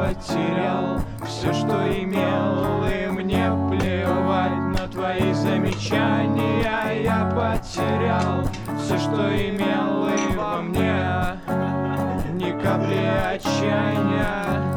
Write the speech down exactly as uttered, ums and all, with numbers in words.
потерял все, что имел, и мне плевать на твои замечания. Я потерял все, что имел, и во мне ни капли отчаяния.